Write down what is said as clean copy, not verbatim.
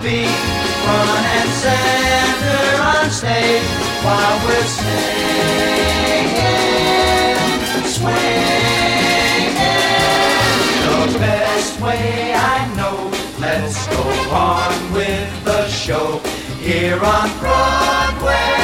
beat, front and center on stage while we're singing, swinging. The best way I know, let's go on with the show here on Broadway.